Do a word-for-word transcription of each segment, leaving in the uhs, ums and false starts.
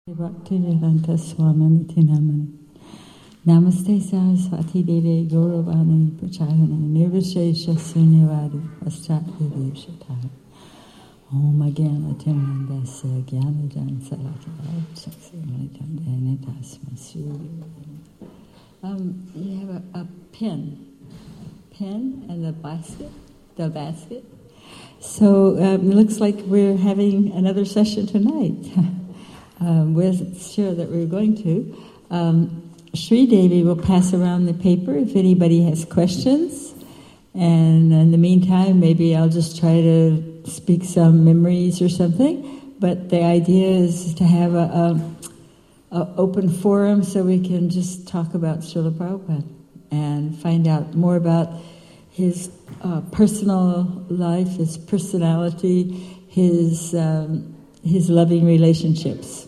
Bhaktivedanta Swaminiti Namani Namaste Saraswati Deve Gauravani Pracharani Nirvishesha Sunyavadi Paschatya Devshatara Om Agyanna Timandasya Gyanajan Sarakaya Chaksimalitandana Tasma Suri. Um, you have a, a pen, pen and a basket, the basket. So um, it looks like we're having another session tonight. Um, we're sure that we're going to. Um, Sri Devi will pass around the paper if anybody has questions. And in the meantime, maybe I'll just try to speak some memories or something. But the idea is to have a, a, a open forum so we can just talk about Srila Prabhupada and find out more about his uh, personal life, his personality, his um, his loving relationships.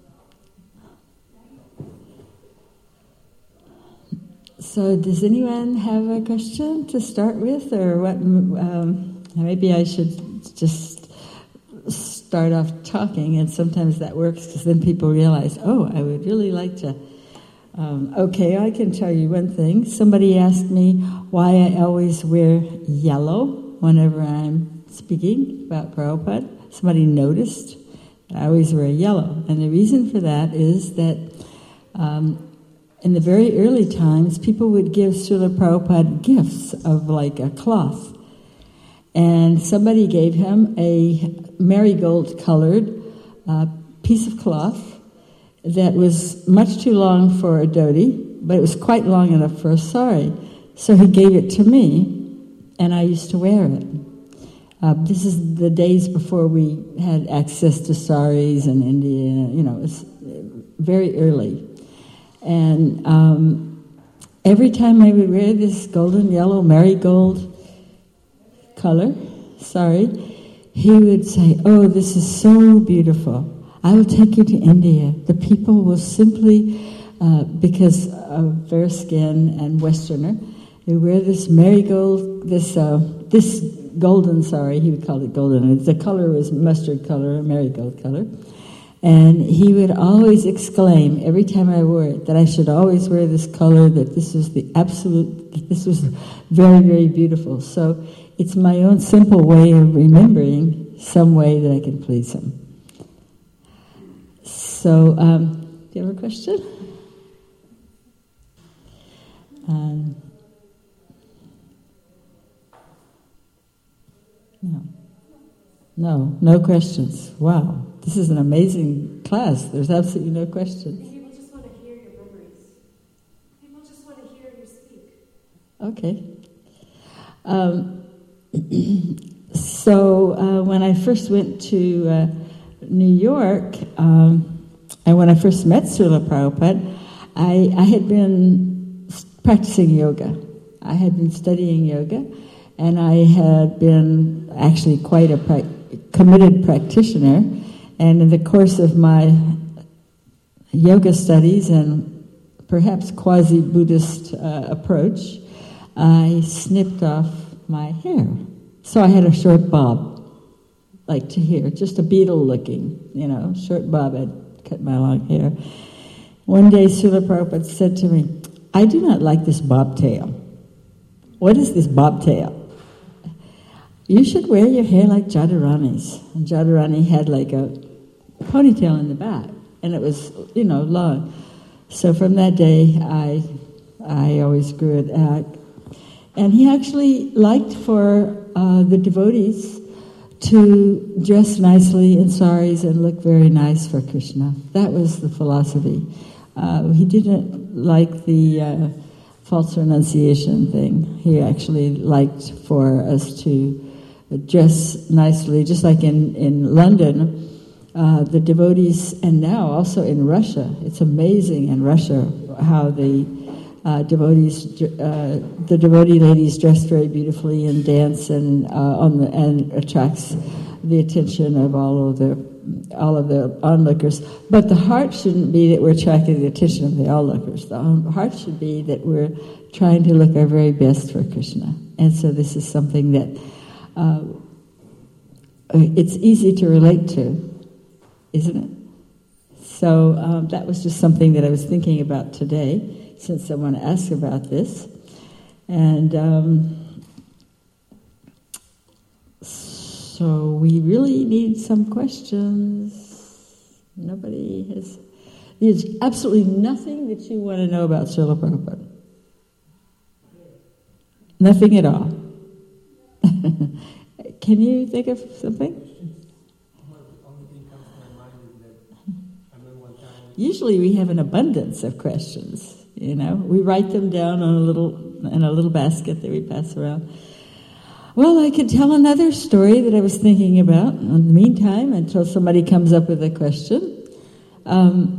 So does anyone have a question to start with, or what? Um, maybe I should just start off talking, and sometimes that works because then people realize, oh, I would really like to. Um, okay, I can tell you one thing. Somebody asked me why I always wear yellow whenever I'm speaking about Prabhupada. Somebody noticed that I always wear yellow, and the reason for that is that um, in the very early times, people would give Srila Prabhupada gifts of like a cloth. And somebody gave him a marigold-colored uh, piece of cloth that was much too long for a dhoti, but it was quite long enough for a sari. So he gave it to me, and I used to wear it. Uh, this is the days before we had access to saris in India. You know, it was very early. And um, every time I would wear this golden yellow marigold color, sorry, he would say, oh, this is so beautiful. I will take you to India. The people will simply, uh, because of their skin and Westerner, they wear this marigold, this uh, this golden, sorry, he would call it golden. The color was mustard color, marigold color. And he would always exclaim, every time I wore it, that I should always wear this color, that this was the absolute, that this was very, very beautiful. So it's my own simple way of remembering some way that I can please him. So, um, do you have a question? Um, no. No, no questions. Wow. This is an amazing class. There's absolutely no questions. People just want to hear your memories. People just want to hear you speak. Okay. Um, so uh, when I first went to uh, New York, um, and when I first met Srila Prabhupada, I, I had been practicing yoga. I had been studying yoga, and I had been actually quite a pra- committed practitioner. And in the course of my yoga studies and perhaps quasi-Buddhist uh, approach, I snipped off my hair. So I had a short bob, like to here, just a beetle looking, you know, short bob. I'd cut my long hair. One day Srila Prabhupada said to me, I do not like this bobtail. What is this bobtail? You should wear your hair like Jadharani's. And Jadharani had like a ponytail in the back, and it was, you know, long. So from that day, I I always grew it out. And he actually liked for uh, the devotees to dress nicely in saris and look very nice for Krishna. That was the philosophy. Uh, he didn't like the uh, false renunciation thing. He actually liked for us to dress nicely, just like in, in London, uh, the devotees, and now also in Russia. It's amazing in Russia how the uh, devotees, uh, the devotee ladies dress very beautifully and dance and uh, on the and attracts the attention of all of the all of the onlookers. But the heart shouldn't be that we're attracting the attention of the onlookers. The heart should be that we're trying to look our very best for Krishna. And so this is something that Uh, it's easy to relate to, isn't it? So um, that was just something that I was thinking about today, since someone asked about this. And um, so we really need some questions. Nobody has... There's absolutely nothing that you want to know about Srila Prabhupada. Nothing at all. Can you think of something? Usually we have an abundance of questions, you know. We write them down on a little in a little basket that we pass around. Well, I could tell another story that I was thinking about in the meantime until somebody comes up with a question. Um,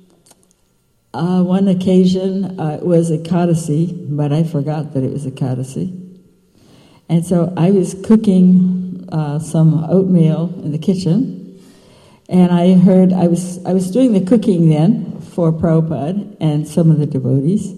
uh, one occasion uh, it was Ekadasi, but I forgot that it was Ekadasi. And so I was cooking uh, some oatmeal in the kitchen. And I heard, I was I was doing the cooking then for Prabhupada and some of the devotees.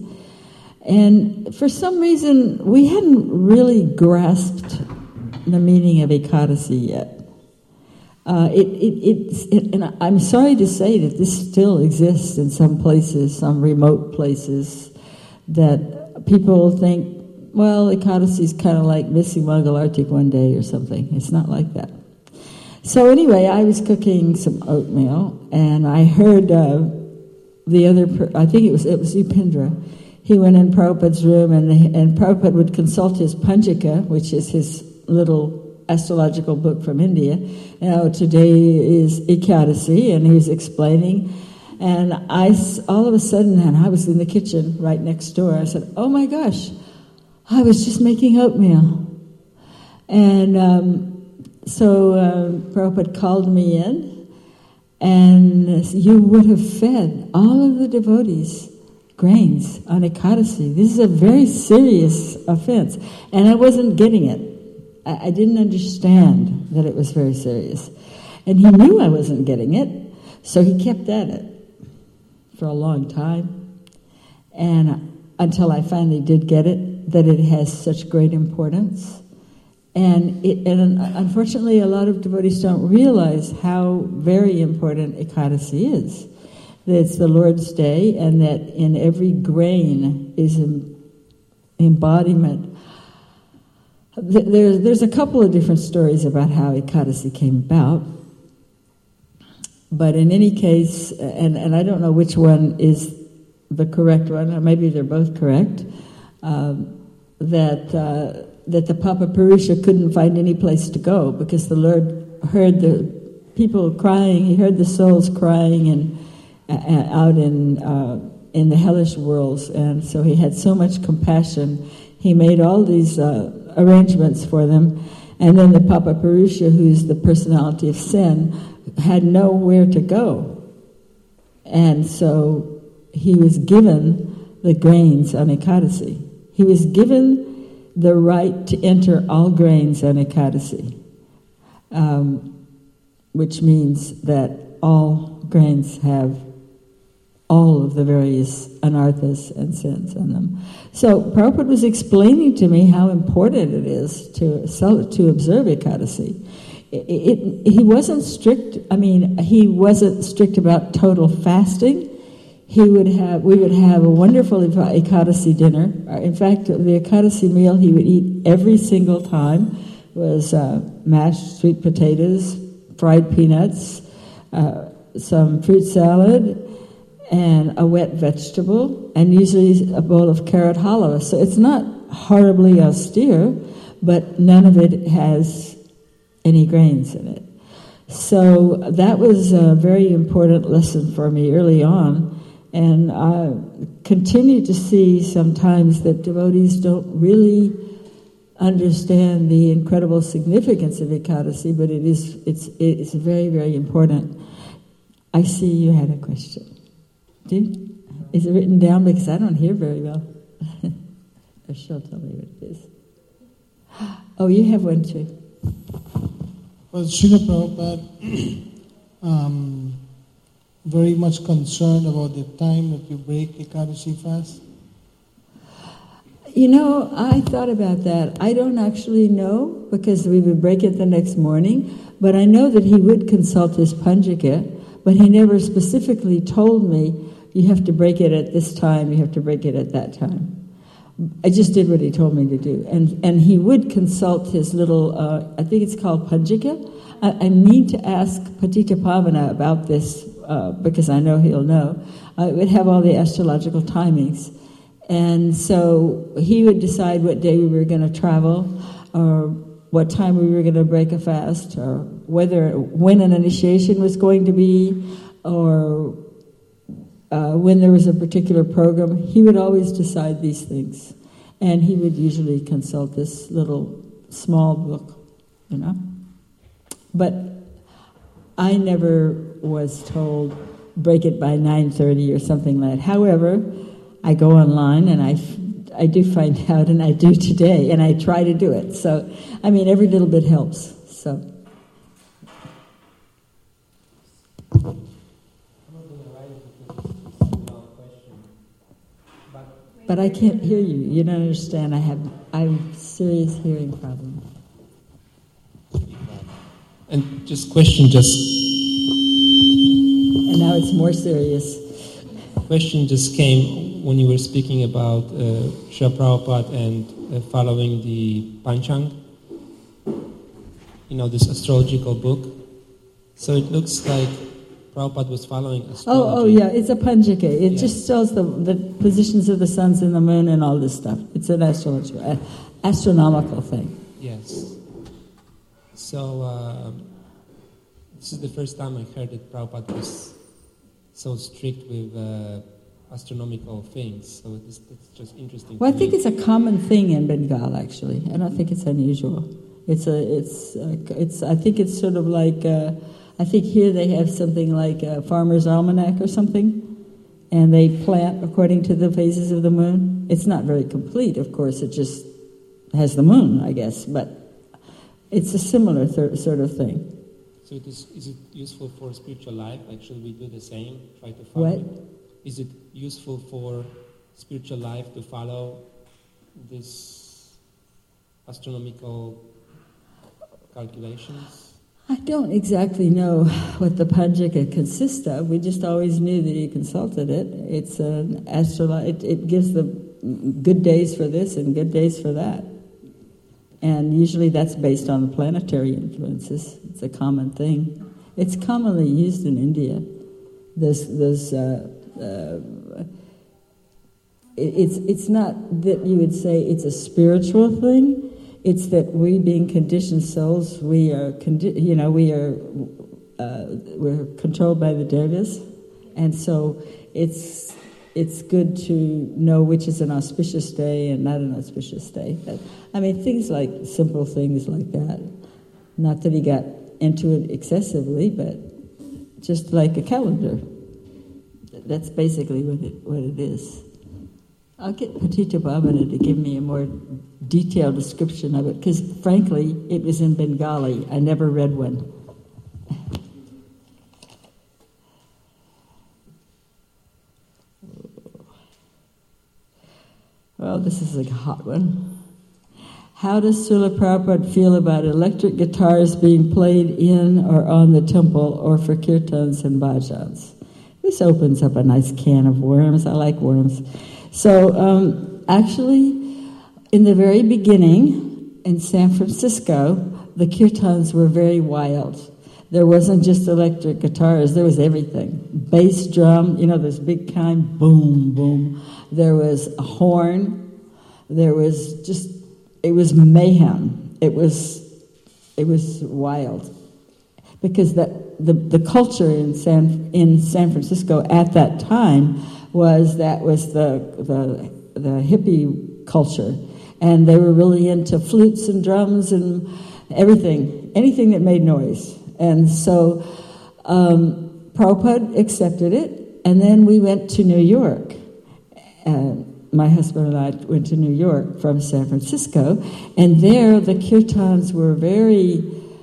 And for some reason, we hadn't really grasped the meaning of Ekadasi yet. Uh, it, it, it, and I'm sorry to say that this still exists in some places, some remote places, that people think, well, Ekadasi is kind of like missing Mangalartik one day or something. It's not like that. So anyway, I was cooking some oatmeal, and I heard uh, the other, per- I think it was it was Upendra. He went in Prabhupada's room, and, the, and Prabhupada would consult his Panchika, which is his little astrological book from India. You know, today is Ekadasi, and he was explaining. And I, all of a sudden, and I was in the kitchen right next door, I said, oh my gosh, I was just making oatmeal. And... Um, So uh, Prabhupada called me in, and you would have fed all of the devotees grains on Ekadasi. This is a very serious offense. And I wasn't getting it. I, I didn't understand that it was very serious. And he knew I wasn't getting it, so he kept at it for a long time. And until I finally did get it, that it has such great importance. And, it, and unfortunately, a lot of devotees don't realize how very important Ekadasi is. That it's the Lord's day, and that in every grain is an embodiment. There's, there's a couple of different stories about how Ekadasi came about. But in any case, and, and I don't know which one is the correct one, or maybe they're both correct, um, that... Uh, that the Papa Purusha couldn't find any place to go because the Lord heard the people crying, he heard the souls crying in, uh, out in uh, in the hellish worlds, and so he had so much compassion. He made all these uh, arrangements for them, and then the Papa Purusha, who's the personality of sin, had nowhere to go. And so he was given the grains on Ekadasi. He was given the right to enter all grains on Ekadasi, um, which means that all grains have all of the various anarthas and sins in them. So Prabhupada was explaining to me how important it is to to observe Ekadasi. It, it, he wasn't strict. I mean, he wasn't strict about total fasting. He would have, we would have a wonderful Ekadasi dinner. In fact, the Ekadasi meal he would eat every single time was uh, mashed sweet potatoes, fried peanuts, uh, some fruit salad, and a wet vegetable, and usually a bowl of carrot halwa. So it's not horribly austere, but none of it has any grains in it. So that was a very important lesson for me early on. And I continue to see sometimes that devotees don't really understand the incredible significance of Ekadasi, but it is it's it's very, very important. I see you had a question. Do you? Is it written down? Because I don't hear very well. Or she'll tell me what it is. Oh, you have one too. Well, Srila Prabhupada, um, very much concerned about the time that you break Ekadasi fast? You know, I thought about that. I don't actually know because we would break it the next morning, but I know that he would consult his Panchika. but he never specifically told me, you have to break it at this time, you have to break it at that time. I just did what he told me to do. And and he would consult his little, uh, I think it's called Panjika. I, I need to ask Patitapavana about this, uh, because I know he'll know. Uh, it would have all the astrological timings. And so he would decide what day we were going to travel, or what time we were going to break a fast, or whether when an initiation was going to be, or uh, when there was a particular program. He would always decide these things, and he would usually consult this little small book, you know. But I never was told break it by nine thirty or something like that. However, I go online and I. I do find out, and I do today, and I try to do it. So, I mean, every little bit helps. So. But I can't hear you. You don't understand. I have I have serious hearing problem. And just question, just. And now it's more serious. Question just came when you were speaking about uh, Srila Prabhupada and uh, following the Panchang, you know, this astrological book. So it looks like Prabhupada was following astrology. Oh, oh yeah, it's a Panjika. It Yeah. just shows the, the positions of the suns and the moon and all this stuff. It's an astrological, uh, astronomical thing. Yes. So uh, this is the first time I heard that Prabhupada was so strict with uh, astronomical things. So it's, it's just interesting. Well, I to think me. it's a common thing in Bengal. Actually, I don't think it's unusual. It's a, it's, a, it's. I think it's sort of like. Uh, I think here they have something like a farmer's almanac or something, and they plant according to the phases of the moon. It's not very complete, of course. It just has the moon, I guess, but it's a similar th- sort of thing. So it is, is it useful for spiritual life? Like, should we do the same? Try to follow What? it? Is it useful for spiritual life to follow this astronomical calculations? I don't exactly know what the Panjika consists of. We just always knew that he consulted it. It's an astro. It, it gives the good days for this and good days for that. And usually that's based on the planetary influences. It's a common thing. It's commonly used in India. There's, there's, uh, uh, it, it's, it's not that you would say it's a spiritual thing. It's that we, being conditioned souls, we are, condi- you know, we are, uh, we're controlled by the devas, and so it's it's good to know which is an auspicious day and not an auspicious day. But, I mean, things like simple things like that. Not that he got into it excessively, but just like a calendar. That's basically what it what it is. I'll get Patitapavana to give me a more detailed description of it, because frankly, it was in Bengali. I never read one. Well, this is a hot one. How does Srila Prabhupada feel about electric guitars being played in or on the temple, or for kirtans and bhajans? This opens up a nice can of worms. I like worms. So, um, actually, in the very beginning, in San Francisco, the kirtans were very wild. There wasn't just electric guitars, there was everything. Bass drum, you know, this big kind, boom, boom. There was a horn. There was just, it was mayhem. It was, it was wild. Because the, the, the culture in San, in San Francisco at that time was, that was the, the, the hippie culture. And they were really into flutes and drums and everything, anything that made noise. And so um, Prabhupada accepted it, and then we went to New York. And my husband and I went to New York from San Francisco, and there the kirtans were very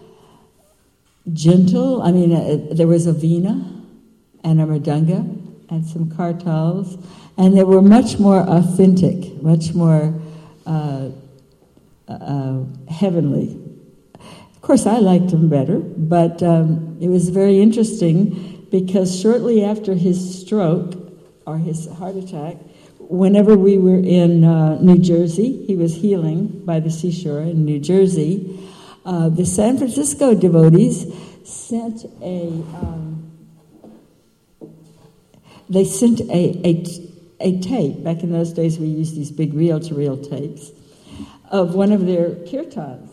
gentle. I mean, uh, there was a veena and a mridanga and some kartals, and they were much more authentic, much more uh, uh, heavenly. Of course, I liked them better, but um, it was very interesting because shortly after his stroke or his heart attack, whenever we were in uh, New Jersey, he was healing by the seashore in New Jersey, uh, the San Francisco devotees sent a, um, they sent a, a, a tape. Back in those days we used these big reel-to-reel tapes of one of their kirtans.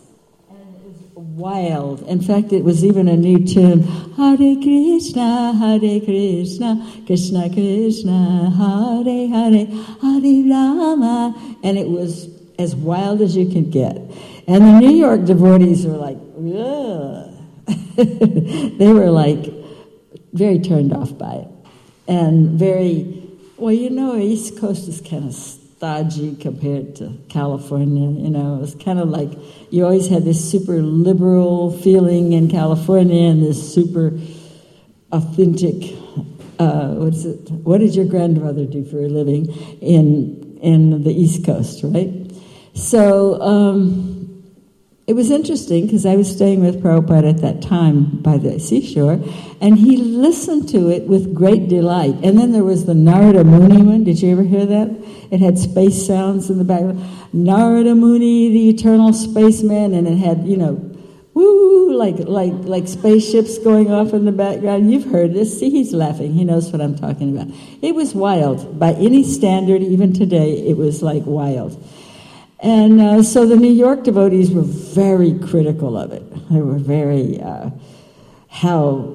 Wild. In fact, it was even a new tune. Hare Krishna, Hare Krishna, Krishna Krishna, Hare Hare, Hare Rama. And it was as wild as you could get. And the New York devotees were like, ugh. They were like very turned off by it. And very, well, you know, East Coast is kind of stodgy compared to California. You know, it was kind of like you always had this super liberal feeling in California and this super authentic. Uh, what's it? What did your grandmother do for a living in in the East Coast, right? So um, it was interesting because I was staying with Prabhupada at that time by the seashore, and he listened to it with great delight. And then there was the Narada Muni one. Did you ever hear that? It had space sounds in the background. Narada Muni, the eternal spaceman, and it had, you know, woo, like like like spaceships going off in the background. You've heard this. See, he's laughing. He knows what I'm talking about. It was wild. By any standard, even today, it was like wild. And uh, so the New York devotees were very critical of it. They were very, uh, how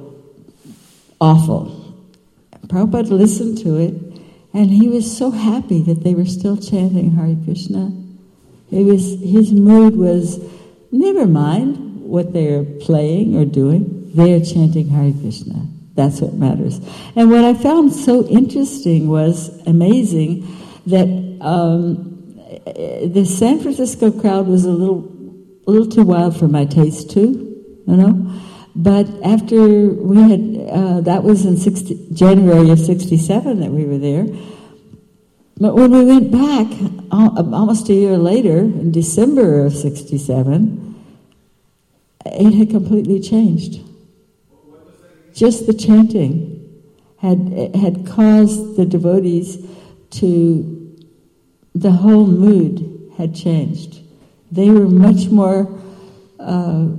awful. Prabhupada listened to it, and he was so happy that they were still chanting Hare Krishna. It was, his mood was, never mind what they're playing or doing, they're chanting Hare Krishna. That's what matters. And what I found so interesting was amazing that um, the San Francisco crowd was a little, a little too wild for my taste too, you know. But after we had, uh, that was in sixty, January of sixty-seven that we were there. But when we went back, almost a year later, in December of sixty-seven, it had completely changed. Just the chanting had had caused the devotees to, the whole mood had changed. They were much more, uh,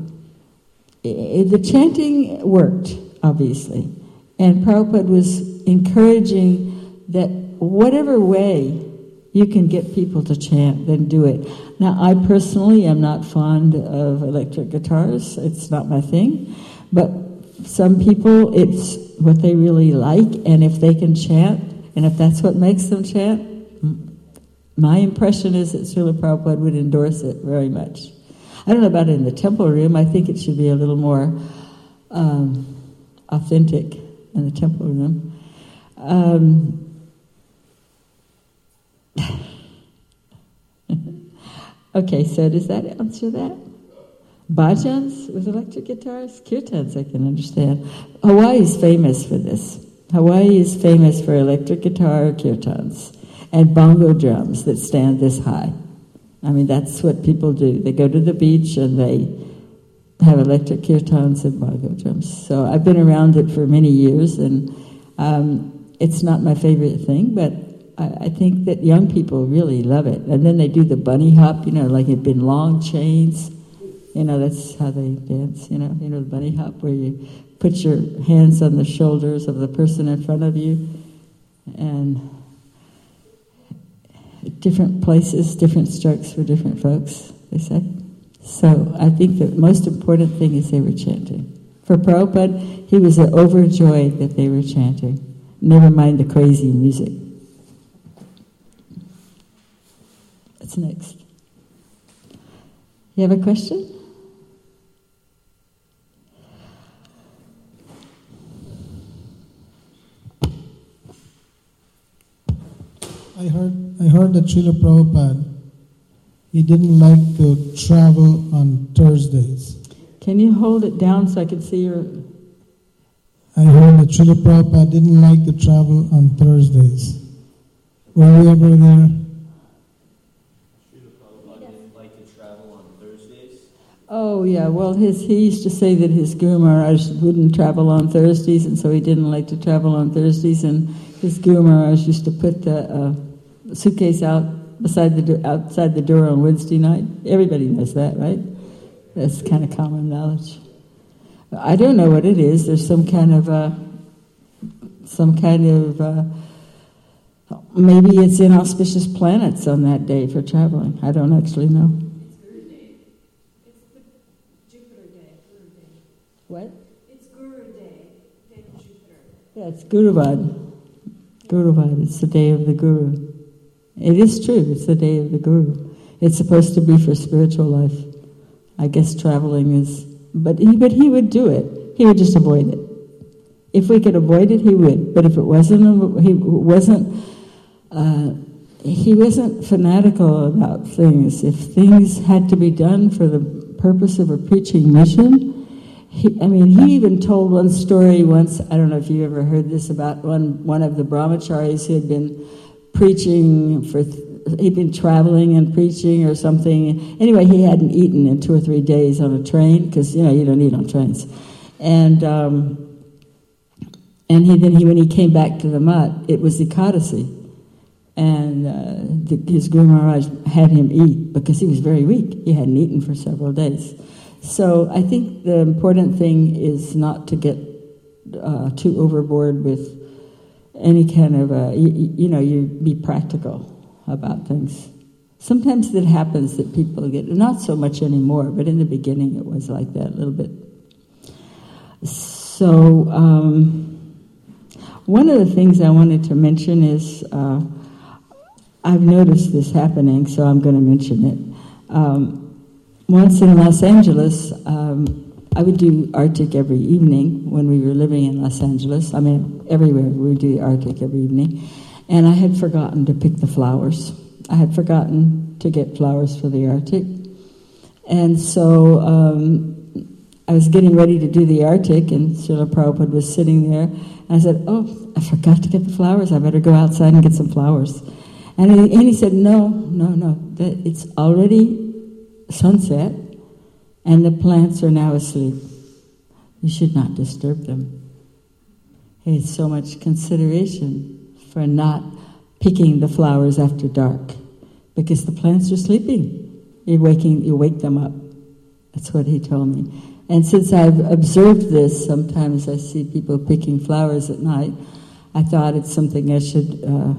the chanting worked, obviously. And Prabhupada was encouraging that whatever way you can get people to chant, then do it. Now, I personally am not fond of electric guitars. It's not my thing. But some people, it's what they really like. And if they can chant, and if that's what makes them chant, my impression is that Srila Prabhupada would endorse it very much. I don't know about it in the temple room. I think it should be a little more um, authentic in the temple room. Um, okay, so does that answer that? Bhajans with electric guitars? Kirtans I can understand. Hawaii is famous for this. Hawaii is famous for electric guitar kirtans and bongo drums that stand this high. I mean, that's what people do. They go to the beach and they have electric kirtans and bongo drums. So I've been around it for many years, and um, it's not my favorite thing, but I, I think that young people really love it. And then they do the bunny hop, you know, like it'd been long chains. You know, that's how they dance, you know, you know, the bunny hop where you put your hands on the shoulders of the person in front of you, and different places, different strokes for different folks, they say. So I think the most important thing is they were chanting. For Prabhupada, he was overjoyed that they were chanting. Never mind the crazy music. What's next? You have a question? I heard I heard that Srila Prabhupada, he didn't like to travel on Thursdays. Can you hold it down so I can see your... I heard that Srila Prabhupada didn't like to travel on Thursdays. Were you ever there? Srila Prabhupada didn't like to travel on Thursdays? Oh, yeah, well, his he used to say that his Guru Maharaj wouldn't travel on Thursdays, and so he didn't like to travel on Thursdays, and his Guru Maharaj used to put the uh, suitcase out beside the do- outside the door on Wednesday night. Everybody knows that, right? That's kind of common knowledge. I don't know what it is. There's some kind of, uh, some kind of, uh, maybe it's inauspicious planets on that day for traveling. I don't actually know. What? It's Guru Day, Day of Jupiter. Yeah, it's Guruvad. Guruvad, it's the day of the Guru. It is true, it's the day of the Guru. It's supposed to be for spiritual life. I guess traveling is, but he, but he would do it. He would just avoid it. If we could avoid it, he would. But if it wasn't, he wasn't, uh, he wasn't fanatical about things. If things had to be done for the purpose of a preaching mission, He, I mean, he even told one story once, I don't know if you ever heard this, about one, one of the brahmacharis who had been preaching for, he'd been traveling and preaching or something. Anyway, he hadn't eaten in two or three days on a train, because, you know, you don't eat on trains. And um, and he, then he, when he came back to the mutt, it was Ekadasi. And uh, the, his Guru Maharaj had him eat, because he was very weak. He hadn't eaten for several days. So I think the important thing is not to get uh, too overboard with any kind of, uh, you, you know, you be practical about things. Sometimes it happens that people get, not so much anymore, but in the beginning it was like that a little bit. So um, one of the things I wanted to mention is, uh, I've noticed this happening, so I'm going to mention it. Um, Once in Los Angeles, um, I would do Arctic every evening when we were living in Los Angeles. I mean, everywhere we would do Arctic every evening. And I had forgotten to pick the flowers. I had forgotten to get flowers for the Arctic. And so um, I was getting ready to do the Arctic, and Srila Prabhupada was sitting there. And I said, oh, I forgot to get the flowers. I better go outside and get some flowers. And he, and he said, no, no, no, that it's already sunset, and the plants are now asleep. You should not disturb them. He had so much consideration for not picking the flowers after dark, because the plants are sleeping. You're waking, you wake them up. That's what he told me. And since I've observed this, sometimes I see people picking flowers at night. I thought it's something I should uh,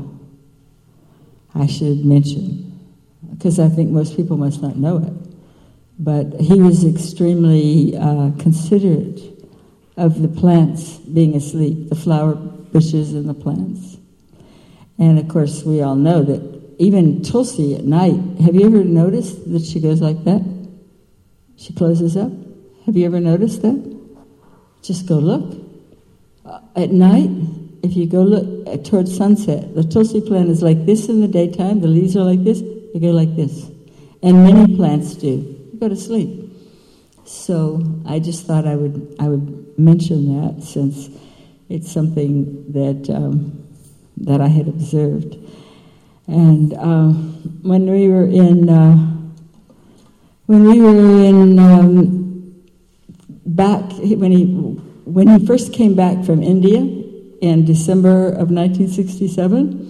I should mention, because I think most people must not know it. But he was extremely uh, considerate of the plants being asleep, the flower bushes and the plants. And of course, we all know that even Tulsi at night, have you ever noticed that she goes like that? She closes up. Have you ever noticed that? Just go look. Uh, at night, if you go look uh, towards sunset, the Tulsi plant is like this in the daytime, the leaves are like this, they go like this. And many plants do. You go to sleep. So I just thought I would I would mention that, since it's something that um, that I had observed. And uh, when we were in uh, when we were in um, back when he when he first came back from India in December of nineteen sixty-seven.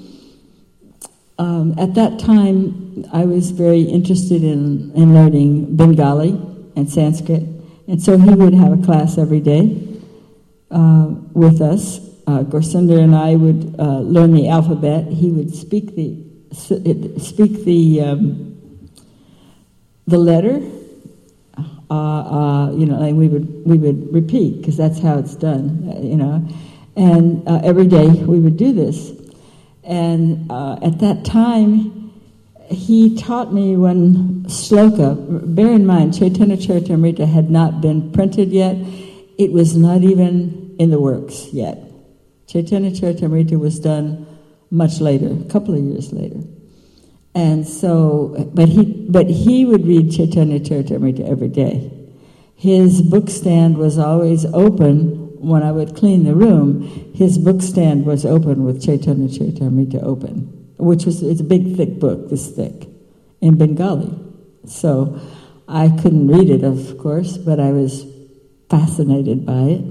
Um, at that time, I was very interested in, in learning Bengali and Sanskrit, and so he would have a class every day uh, with us. Uh, Gorsunder and I would uh, learn the alphabet. He would speak the speak the um, the letter. Uh, uh, you know, and we would we would repeat, because that's how it's done. You know, and uh, every day we would do this. And uh, at that time, he taught me one sloka. Bear in mind, Chaitanya Charitamrita had not been printed yet. It was not even in the works yet. Chaitanya Charitamrita was done much later, a couple of years later. And so, but he, but he would read Chaitanya Charitamrita every day. His book stand was always open. When I would clean the room, his book stand was open with Chaitanya Charitamrita open, which was, it's a big, thick book, this thick, in Bengali. So I couldn't read it, of course, but I was fascinated by it.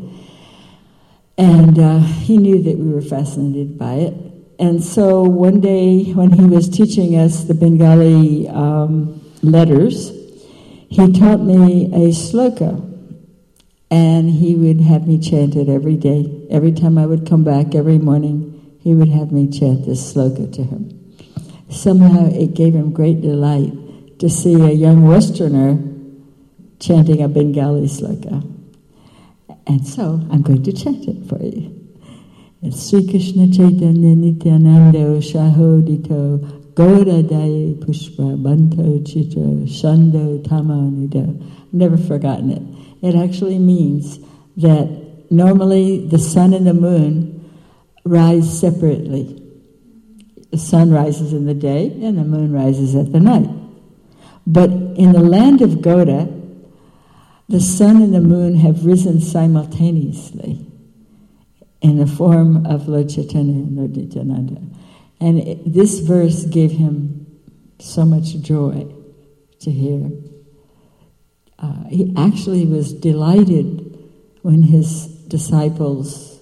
And uh, he knew that we were fascinated by it. And so one day when he was teaching us the Bengali um, letters, he taught me a sloka. And he would have me chant it every day. Every time I would come back every morning, he would have me chant this sloka to him. Somehow it gave him great delight to see a young Westerner chanting a Bengali sloka. And so I'm going to chant it for you. It's Sri Krishna Chaitanya Nityananda Shahodito Gaura Daye Pushpa Banto Chitra Shando Tamanido. I've never forgotten it. It actually means that normally the sun and the moon rise separately. The sun rises in the day and the moon rises at the night. But in the land of Gauda, the sun and the moon have risen simultaneously in the form of Lord Chaitanya and Lord Nityananda. And it, this verse gave him so much joy to hear. Uh, he actually was delighted when his disciples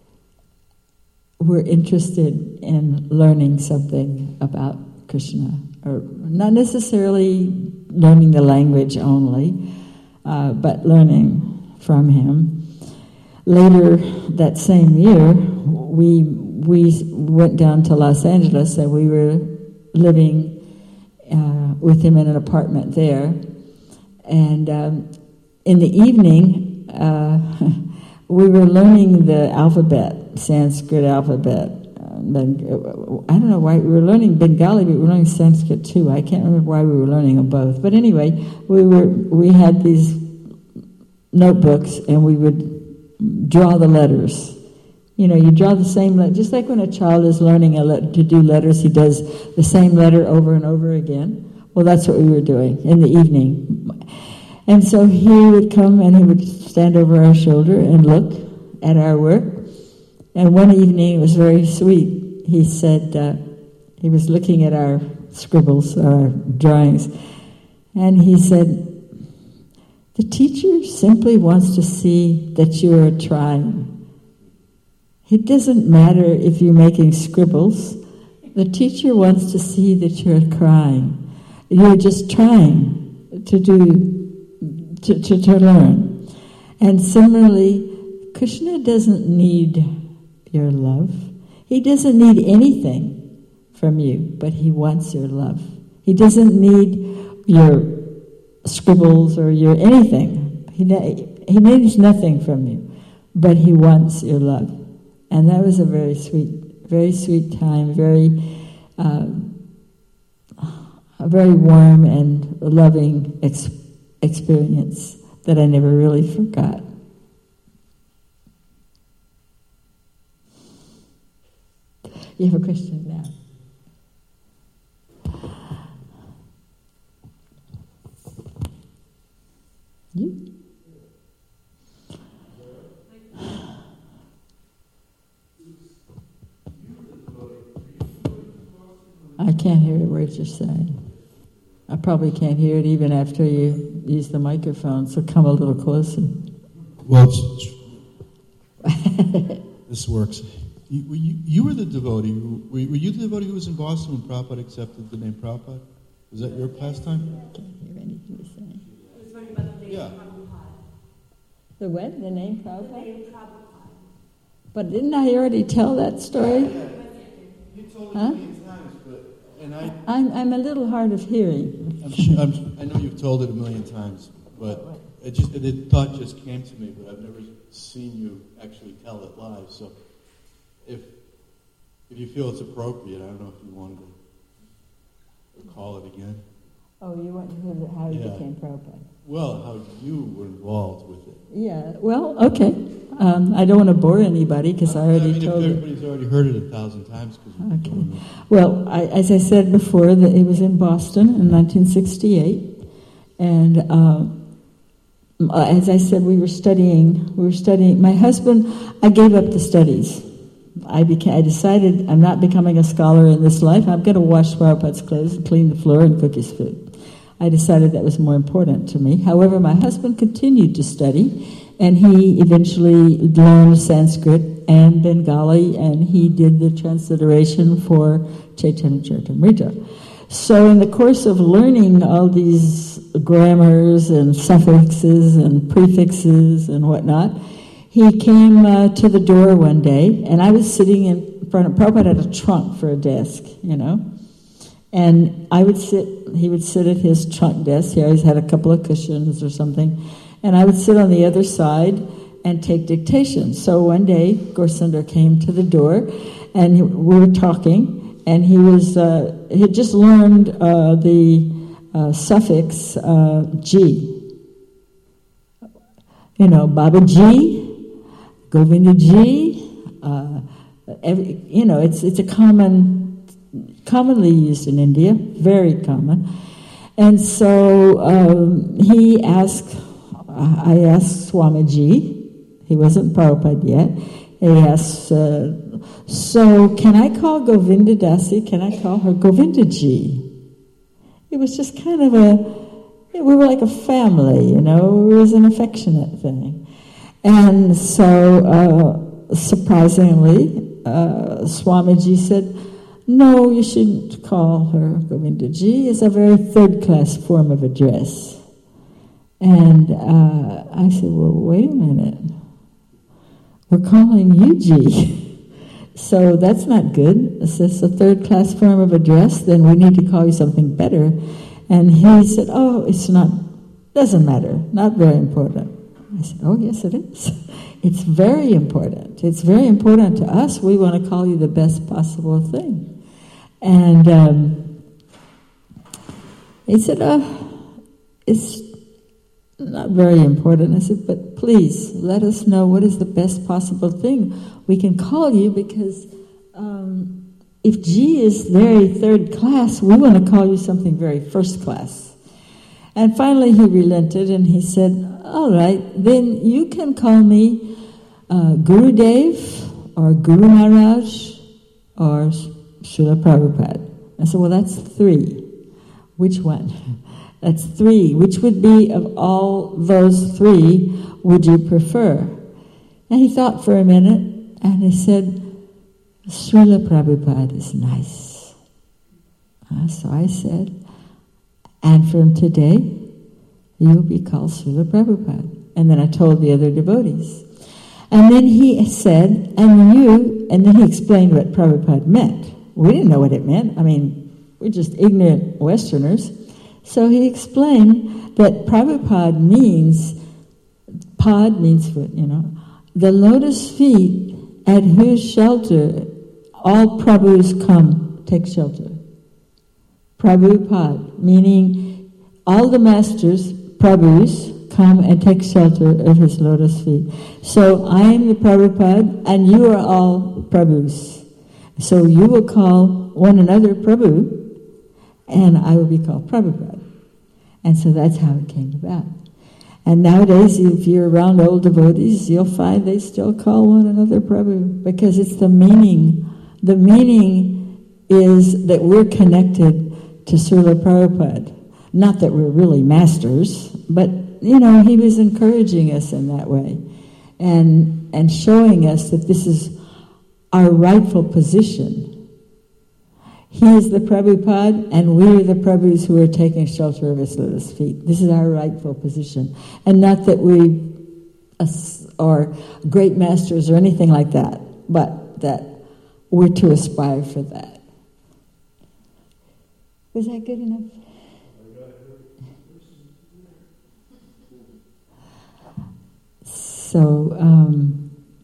were interested in learning something about Krishna, or not necessarily learning the language only, uh, but learning from him. Later that same year, we we went down to Los Angeles, and we were living uh, with him in an apartment there. And um, in the evening, uh, we were learning the alphabet, Sanskrit alphabet. Um, I don't know why we were learning Bengali, but we were learning Sanskrit too. I can't remember why we were learning them both. But anyway, we were we had these notebooks, and we would draw the letters. You know, you draw the same letter, just like when a child is learning a le- to do letters, he does the same letter over and over again. Well, that's what we were doing in the evening. And so he would come and he would stand over our shoulder and look at our work. And one evening, it was very sweet, he said, uh, he was looking at our scribbles, our drawings, and he said, the teacher simply wants to see that you are trying. It doesn't matter if you're making scribbles. The teacher wants to see that you're crying. You're just trying to do, to, to, to learn. And similarly, Krishna doesn't need your love. He doesn't need anything from you, but he wants your love. He doesn't need your scribbles or your anything. He, he needs nothing from you, but he wants your love. And that was a very sweet, very sweet time, very... Uh, a very warm and loving ex- experience that I never really forgot. You have a question now? You? I can't hear a word you're saying. I probably can't hear it even after you use the microphone, so come a little closer. Well, it's, it's, this works. You, were you, you were the devotee. Who, were, were you the devotee who was in Boston when Prabhupada accepted the name Prabhupada? Was that your pastime? I can't hear anything you're saying. He was learning about the name Yeah. Prabhupada. The what? The name Prabhupada? The name Prabhupada. But didn't I already tell that story? You told Huh? it many times, but and I. I'm I'm a little hard of hearing. I'm sure, I'm, I know you've told it a million times, but it just the thought just came to me. But I've never seen you actually tell it live. So, if if you feel it's appropriate, I don't know if you wanted to call it again. Oh, you want to hear how you Yeah. became Prabhupada? Well, how you were involved with it. Yeah. Well, okay. Um, I don't want to bore anybody because I already I mean, told if it. everybody's already heard it a thousand times. Cause we've been Okay. doing it. Well, I, as I said before, that it was in Boston in nineteen sixty-eight, and um, as I said, we were studying. We were studying. My husband, I gave up the studies. I became. I decided I'm not becoming a scholar in this life. I'm going to wash Prabhupada's clothes and clean the floor and cook his food. I decided that was more important to me. However, my husband continued to study, and he eventually learned Sanskrit and Bengali, and he did the transliteration for Chaitanya Charitamrita. So in the course of learning all these grammars and suffixes and prefixes and whatnot, he came uh, to the door one day, and I was sitting in front of, Prabhupada had a trunk for a desk, you know, and I would sit, he would sit at his trunk desk, he always had a couple of cushions or something, and I would sit on the other side and take dictation. So one day, Gaurasundar came to the door, and we were talking, and he was uh, he had just learned uh, the uh, suffix uh, G. You know, Baba G, Govinda G. Uh, every, you know, it's it's a common, commonly used in India, very common. And so um, he asked. I asked Swamiji. He wasn't Prabhupada yet. He asked, uh, so can I call Govinda Dasi, can I call her Govinda Ji? It was just kind of a, we were like a family, you know, it was an affectionate thing. And so, uh, surprisingly, uh, Swamiji said, no, you shouldn't call her Govinda Ji. It's a very third-class form of address. And uh, I said, well, wait a minute. We're calling you G. So that's not good. Is this a third-class form of address? Then we need to call you something better. And he said, oh, it's not, doesn't matter, not very important. I said, oh, yes, it is. It's very important. It's very important to us. We want to call you the best possible thing. And um, he said, oh, it's not very important. I said, but please, let us know what is the best possible thing we can call you, because um, if G is very third class, we want to call you something very first class. And finally he relented and he said, all right, then you can call me uh, Gurudev or Guru Maharaj or Srila Prabhupada. I said, well, that's three. Which one? That's three. Which would be, of all those three, would you prefer? And he thought for a minute, and he said, Srila Prabhupada is nice. Uh, so I said, and from today, you will be called Srila Prabhupada. And then I told the other devotees. And then he said, and you, and then he explained what Prabhupada meant. We didn't know what it meant. I mean, we're just ignorant Westerners. So he explained that Prabhupada means, pod means foot, you know, the lotus feet at whose shelter all Prabhus come, take shelter. Prabhupada, meaning all the masters, Prabhus, come and take shelter of his lotus feet. So I am the Prabhupada, and you are all Prabhus. So you will call one another Prabhu, and I will be called Prabhupada. And so that's how it came about. And nowadays, if you're around old devotees, you'll find they still call one another Prabhu, because it's the meaning. The meaning is that we're connected to Srila Prabhupada. Not that we're really masters, but, you know, he was encouraging us in that way and and showing us that this is our rightful position. He is the Prabhupada, and we are the Prabhus who are taking shelter of his lotus feet. This is our rightful position. And not that we are great masters or anything like that, but that we're to aspire for that. Was that good enough? So, um...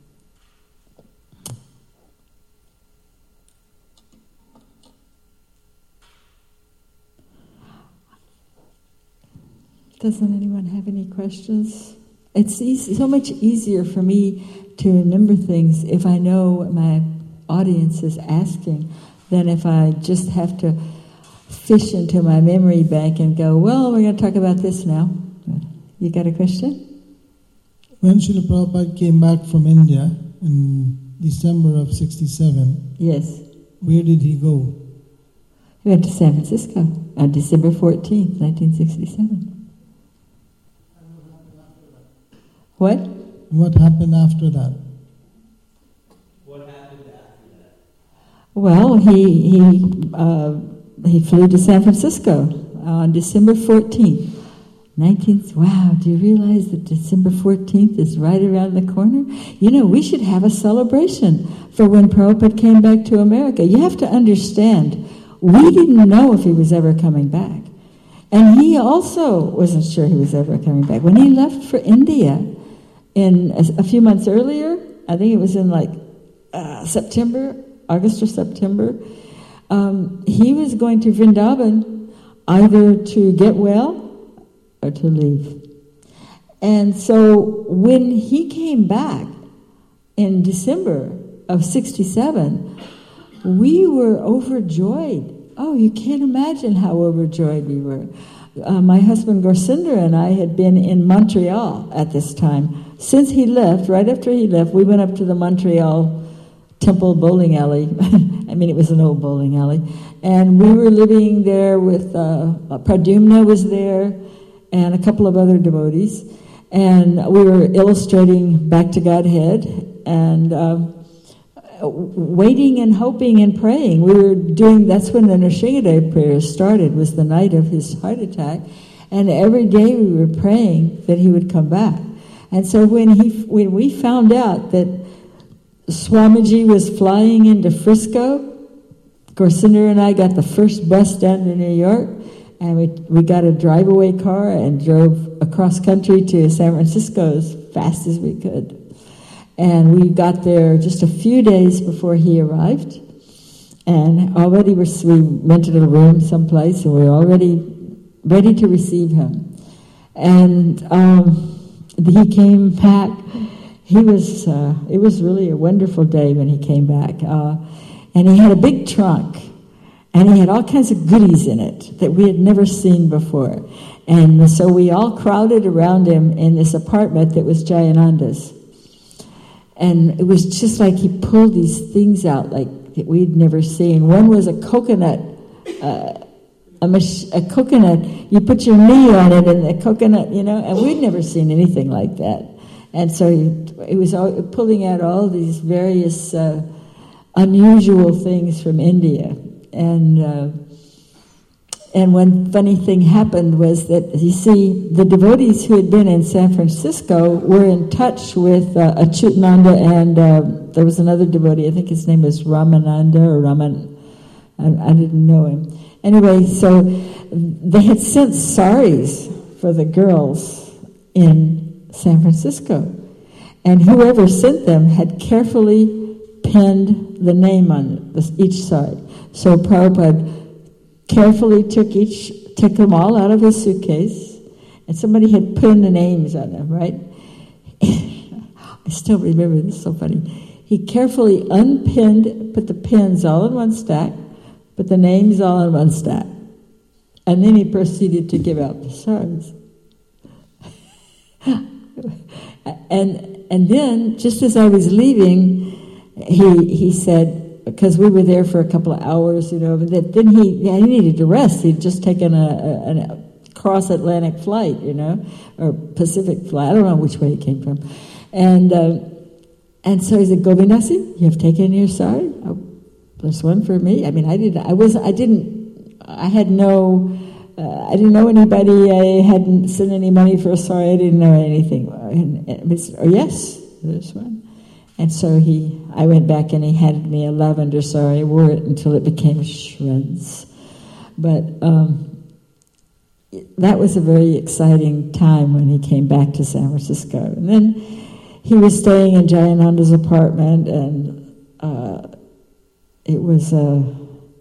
doesn't anyone have any questions? It's easy, so much easier for me to remember things if I know what my audience is asking than if I just have to fish into my memory bank and go, well, we're going to talk about this now. You got a question? When Srila Prabhupada came back from India in December of sixty-seven, yes, where did he go? He went to San Francisco. on December fourteenth, nineteen sixty-seven. What? What happened after that? What happened after that? Well, he he uh, he flew to San Francisco on December fourteenth, nineteenth. Wow, do you realize that December fourteenth is right around the corner? You know, we should have a celebration for when Prabhupada came back to America. You have to understand, we didn't know if he was ever coming back. And he also wasn't sure he was ever coming back. When he left for India in a, a few months earlier, I think it was in like uh, September, August or September, um, he was going to Vrindavan either to get well or to leave. And so when he came back in December of sixty-seven, we were overjoyed. Oh, you can't imagine how overjoyed we were. Uh, my husband Gorsinder and I had been in Montreal at this time. Since he left, right after he left, we went up to the Montreal Temple bowling alley. I mean, it was an old bowling alley. And we were living there with, uh, Pradyumna was there, and a couple of other devotees. And we were illustrating Back to Godhead, and um, waiting and hoping and praying. We were doing, that's when the Nrsingadev prayers started, was the night of his heart attack. And every day we were praying that he would come back. And so when he, when we found out that Swamiji was flying into Frisco, Gorsinder and I got the first bus down to New York, and we we got a drive-away car and drove across country to San Francisco as fast as we could. And we got there just a few days before he arrived, and already we rented a room someplace, and we were already ready to receive him. And um, he came back. He was, uh, it was really a wonderful day when he came back. Uh, and he had a big trunk, and he had all kinds of goodies in it that we had never seen before. And so we all crowded around him in this apartment that was Jayananda's. And it was just like he pulled these things out like that we'd never seen. One was a coconut, uh, a, mach- a coconut, you put your knee on it and the coconut, you know, and we'd never seen anything like that. And so he, he was all, pulling out all these various uh, unusual things from India. And uh, and one funny thing happened was that, you see, the devotees who had been in San Francisco were in touch with uh, Achyutananda, and uh, there was another devotee, I think his name was Ramananda, or Raman, I, I didn't know him. Anyway, so they had sent saris for the girls in San Francisco. And whoever sent them had carefully pinned the name on this, each side. So Prabhupada carefully took each, took them all out of his suitcase, and somebody had pinned the names on them, right? I still remember this, so funny. He carefully unpinned, put the pins all in one stack, put the names all in one stack, and then he proceeded to give out the stars. and and then, just as I was leaving, he he said, because we were there for a couple of hours, you know, but then he, yeah, he needed to rest. He'd just taken a, a, a cross-Atlantic flight, you know, or Pacific flight. I don't know which way he came from. And uh, and so he said, Govindasi, you have taken your sari? Oh, plus one for me. I mean, I didn't, I was, I didn't, I had no, uh, I didn't know anybody. I hadn't sent any money for a sari. I didn't know anything. And, and he said, oh, yes, there's one. And so he, I went back and he handed me a lavender sari. I wore it until it became shreds. But um, that was a very exciting time when he came back to San Francisco. And then he was staying in Jayananda's apartment, and uh, it was a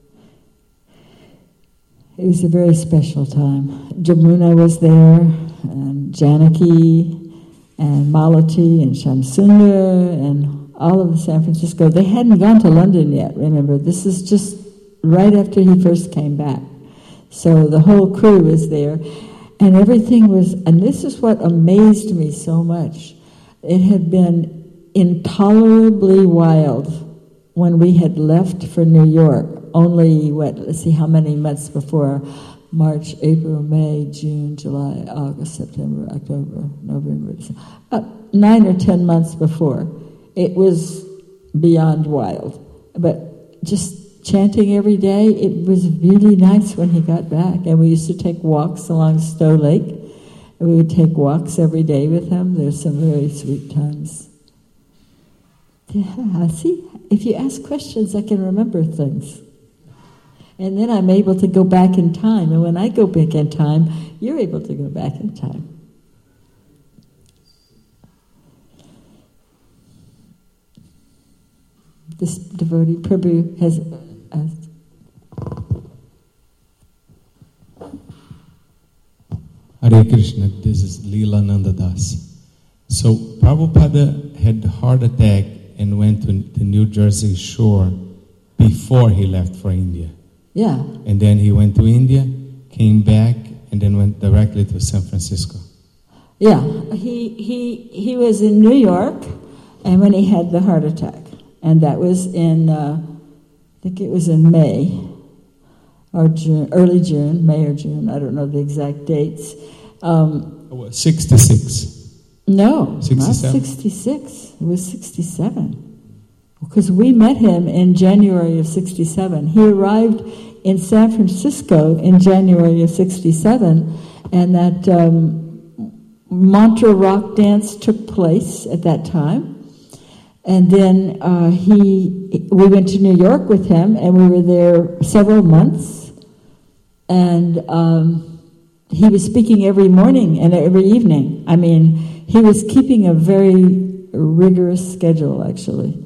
it was a very special time. Jamuna was there, and Janaki, and Malati, and Shamsundar, and all of San Francisco. They hadn't gone to London yet, remember. This is just right after he first came back. So the whole crew was there, and everything was, and this is what amazed me so much. It had been intolerably wild when we had left for New York, only, what, let's see how many months before. March, April, May, June, July, August, September, October, November, December, about nine or ten months before. It was beyond wild. But just chanting every day, it was really nice when he got back. And we used to take walks along Stowe Lake. And we would take walks every day with him. There's some very sweet times. Yeah, see, if you ask questions, I can remember things. And then I'm able to go back in time. And when I go back in time, you're able to go back in time. This devotee, Prabhu, has asked. Hare Krishna, this is Leela Nandadas. So Prabhupada had a heart attack and went to the New Jersey shore before he left for India. Yeah. And then he went to India, came back, and then went directly to San Francisco. Yeah, he he he was in New York, and when he had the heart attack, and that was in uh, I think it was in May or June, early June, May or June. I don't know the exact dates. Um, Oh, sixty-six. no, sixty-seven? not sixty-six. It was sixty-seven. Because we met him in January of sixty-seven. He arrived in San Francisco in January of sixty-seven, and that um, mantra rock dance took place at that time. And then uh, he, we went to New York with him, and we were there several months. And um, he was speaking every morning and every evening. I mean, he was keeping a very rigorous schedule, actually.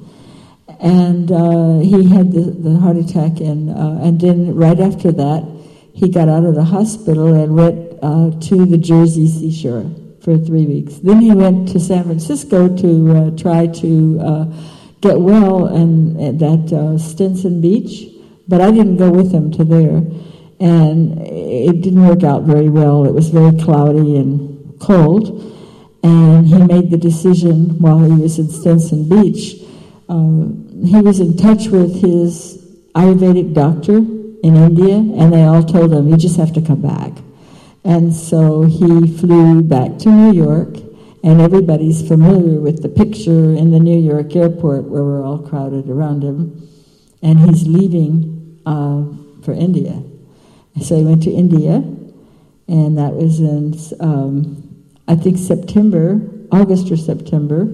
And uh, he had the, the heart attack, and uh, and then right after that, he got out of the hospital and went uh, to the Jersey seashore for three weeks. Then he went to San Francisco to uh, try to uh, get well and at uh, Stinson Beach, but I didn't go with him to there, and it didn't work out very well. It was very cloudy and cold, and he made the decision while he was in Stinson Beach. Uh, he was in touch with his Ayurvedic doctor in India, and they all told him, you just have to come back. And so he flew back to New York, and everybody's familiar with the picture in the New York airport where we're all crowded around him, and he's leaving uh, for India. So he went to India, and that was in, um, I think, September, August or September,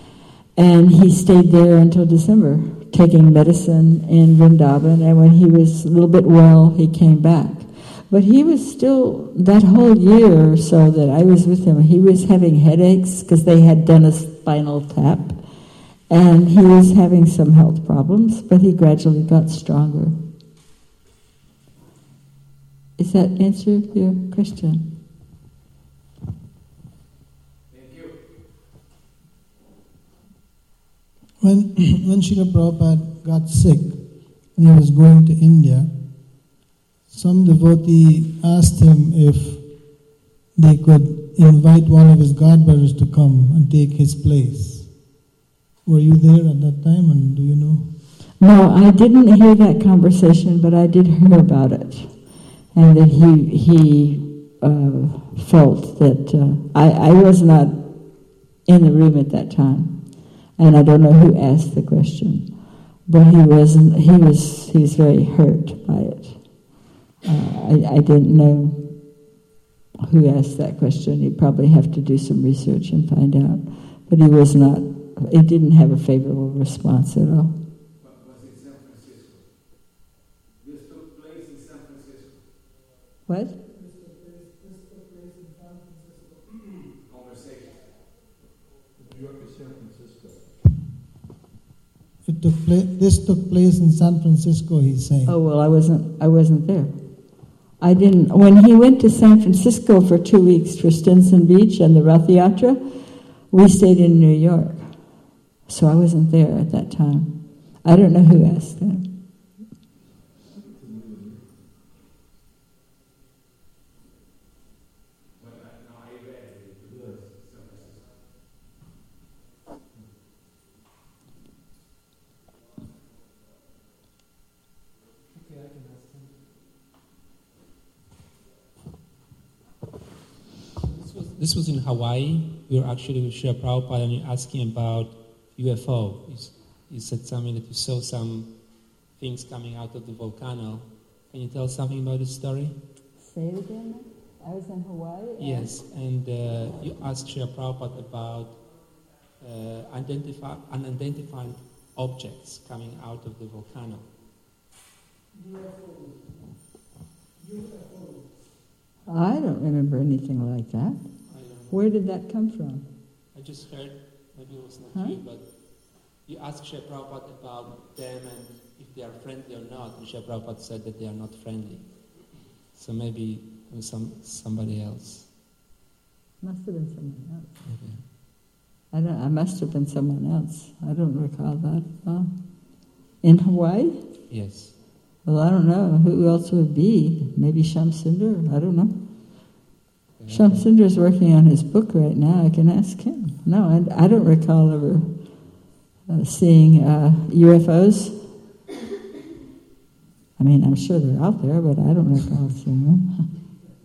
and he stayed there until December, taking medicine in Vrindavan, and when he was a little bit well, he came back. But he was still, that whole year or so that I was with him, he was having headaches because they had done a spinal tap, and he was having some health problems, but he gradually got stronger. Does that answer your question? When, when Srila Prabhupada got sick and he was going to India, some devotee asked him if they could invite one of his godbrothers to come and take his place. Were you there at that time, and do you know? No, I didn't hear that conversation, but I did hear about it. And that he he uh, felt that, uh, I, I was not in the room at that time. And I don't know who asked the question, but he wasn't. He was. He was very hurt by it. Uh, I, I didn't know who asked that question. You'd probably have to do some research and find out. But he was not. He didn't have a favorable response at all. But was it San Francisco? This took place in San Francisco. What? This took place, this took place in San Francisco. Conversation. New York is San Francisco. It took place. This took place in San Francisco. He's saying. Oh well, I wasn't. I wasn't there. I didn't. When he went to San Francisco for two weeks for Stinson Beach and the Rath Yatra, we stayed in New York, so I wasn't there at that time. I don't know who asked that. this was in Hawaii. We were actually with Srila Prabhupada, and you're asking about U F O. You, you said something that you saw some things coming out of the volcano. Can you tell something about this story? Say it again. I was in Hawaii. Yes, and uh, you asked Srila Prabhupada about uh, identify, unidentified objects coming out of the volcano. U F Os. U F Os. I don't remember anything like that. I don't know. Where did that come from? I just heard, maybe it was not Huh? you, but you asked Srila Prabhupada about them and if they are friendly or not, and Srila Prabhupada said that they are not friendly. So maybe it was some, somebody else. Must have been someone else. Maybe. I don't. I must have been someone else. I don't recall that. Oh. In Hawaii? Yes. Well, I don't know. Who else would it be? Maybe Shamsundar? I don't know. Okay. Shamsundar is working on his book right now. I can ask him. No, I, I don't recall ever uh, seeing uh, U F Os. I mean, I'm sure they're out there, but I don't recall seeing them.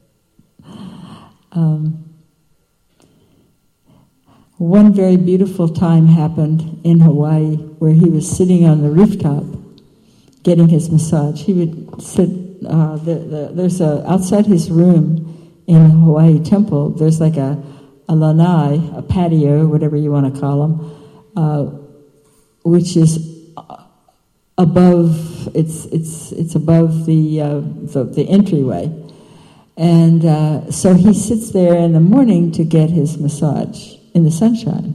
um, one very beautiful time happened in Hawaii where he was sitting on the rooftop getting his massage. He would sit, uh, the, the, there's a, outside his room in the Hawaii temple, there's like a, a lanai, a patio, whatever you want to call them, uh, which is above, it's it's it's above the uh, the, the entryway. And uh, so he sits there in the morning to get his massage in the sunshine.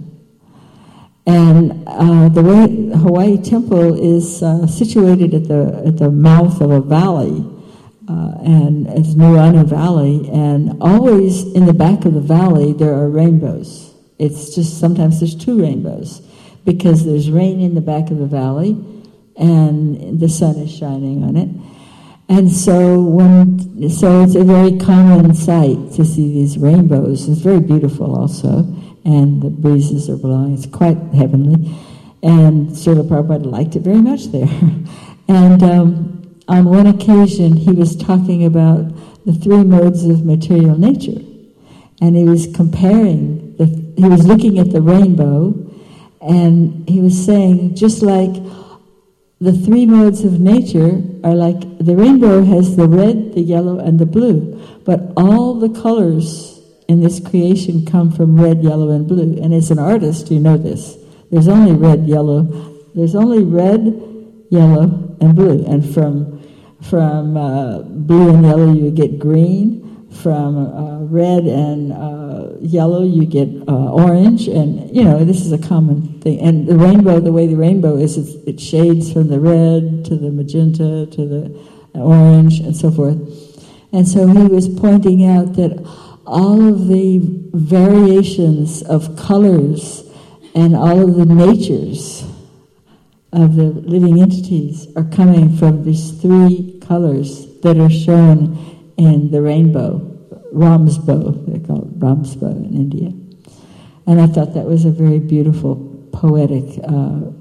And uh, the way the Hawaii temple is uh, situated at the at the mouth of a valley, uh, and it's Nuuanu Valley, and always in the back of the valley there are rainbows. It's just sometimes there's two rainbows because there's rain in the back of the valley, and the sun is shining on it. And so when so it's a very common sight to see these rainbows. It's very beautiful also. And the breezes are blowing. It's quite heavenly. And Srila Prabhupada liked it very much there. And um, on one occasion, he was talking about the three modes of material nature. And he was comparing, the, he was looking at the rainbow, and he was saying, just like the three modes of nature are like, the rainbow has the red, the yellow, and the blue. But all the colors in this creation come from red, yellow, and blue. And as an artist, you know this. There's only red, yellow. There's only red, yellow, and blue. And from from uh, blue and yellow, you get green. From uh, red and uh, yellow, you get uh, orange. And, you know, this is a common thing. And the rainbow, the way the rainbow is, it's, it shades from the red to the magenta to the orange and so forth. And so he was pointing out that all of the variations of colors and all of the natures of the living entities are coming from these three colors that are shown in the rainbow, Ramsbow, they call it Ramsbow in India. And I thought that was a very beautiful, poetic uh,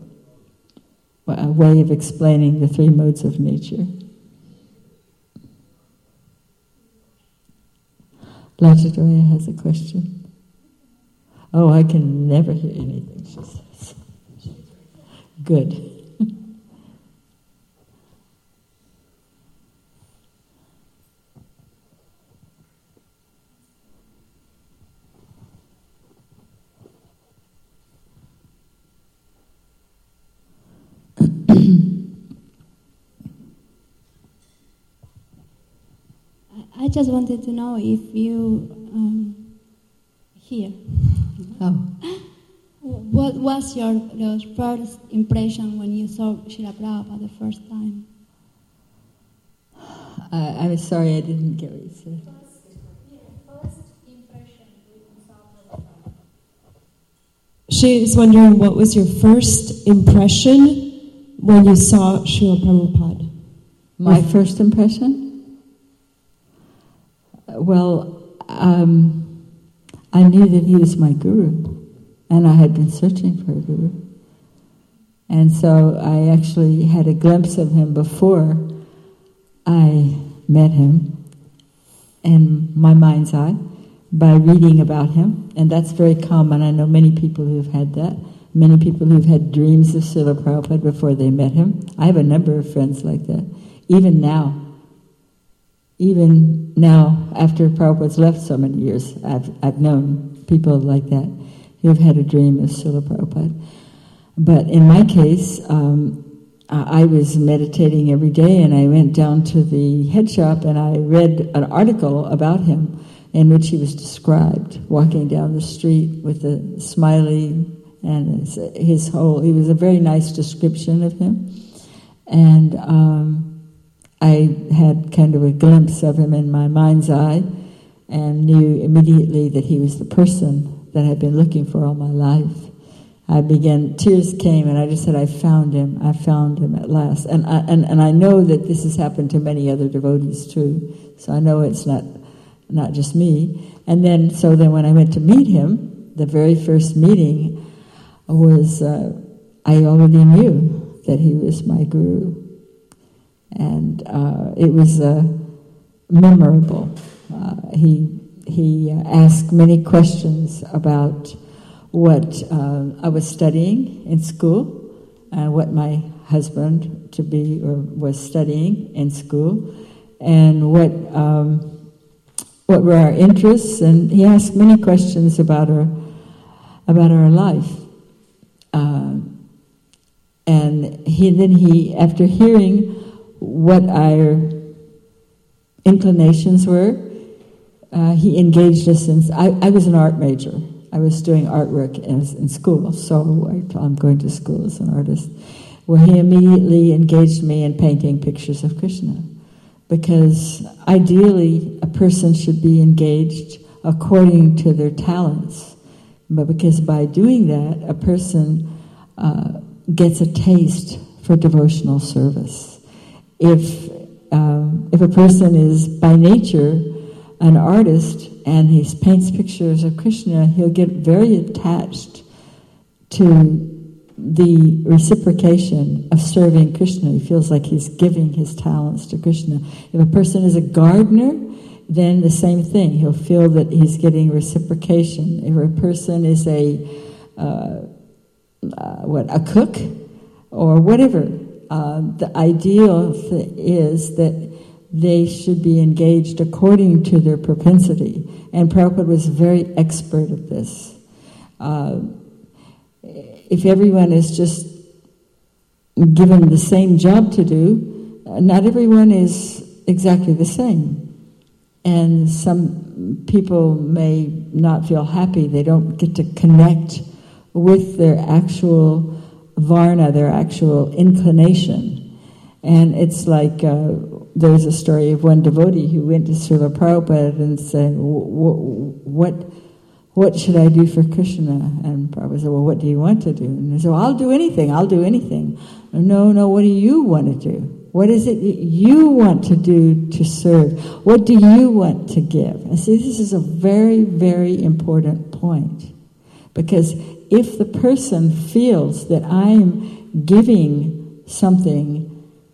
way of explaining the three modes of nature. Lajadoya has a question. Oh, I can never hear anything she says. Good. I just wanted to know if you um, here. Oh. What was your, your first impression when you saw Srila Prabhupada the first time? Uh, I'm sorry, I didn't get what you said. She is wondering, what was your first impression when you saw Srila Prabhupada? My first impression? Well, um, I knew that he was my guru, and I had been searching for a guru. And so I actually had a glimpse of him before I met him in my mind's eye. by reading about him, and that's very common. I know many people who have had that. Many people who've had dreams of Srila Prabhupada before they met him. I have a number of friends like that. Even now, even now, after Prabhupada's left so many years, I've I've known people like that who have had a dream of Srila Prabhupada. But in my case, um, I was meditating every day, and I went down to the head shop and I read an article about him in which he was described walking down the street with a smiley. And his, his whole, he was a very nice description of him. And um, I had kind of a glimpse of him in my mind's eye and knew immediately that he was the person that I'd been looking for all my life. I began, tears came, and I just said, I found him, I found him at last. And I, and, and I know that this has happened to many other devotees too, so I know it's not, not just me. And then, so then when I went to meet him, the very first meeting, was uh, I already knew that he was my guru, and uh, it was uh, memorable. Uh, he he uh, asked many questions about what uh, I was studying in school, and what my husband to be or was studying in school, and what um, what were our interests. And he asked many questions about our about our life. Uh, and he then he, after hearing what our inclinations were, uh, he engaged us in. I, I was an art major. I was doing artwork in, in school, so I, I'm going to school as an artist. Well, he immediately engaged me in painting pictures of Krishna, because ideally a person should be engaged according to their talents. But because by doing that, a person uh, gets a taste for devotional service. If um, if a person is by nature an artist and he paints pictures of Krishna, he'll get very attached to the reciprocation of serving Krishna. He feels like he's giving his talents to Krishna. If a person is a gardener, then the same thing. He'll feel that he's getting reciprocation. If a person is a uh, uh, what a cook or whatever, uh, the ideal th- is that they should be engaged according to their propensity. And Prabhupada was very expert at this. Uh, if everyone is just given the same job to do, uh, not everyone is exactly the same. And some people may not feel happy. They don't get to connect with their actual varna, their actual inclination. And it's like, uh, there's a story of one devotee who went to Srila Prabhupada and said, what what should I do for Krishna? And Prabhupada said, well, what do you want to do? And he said, well, I'll do anything, I'll do anything. No, no, what do you want to do? What is it that you want to do to serve? What do you want to give? And see, this is a very, very important point. Because if the person feels that I'm giving something,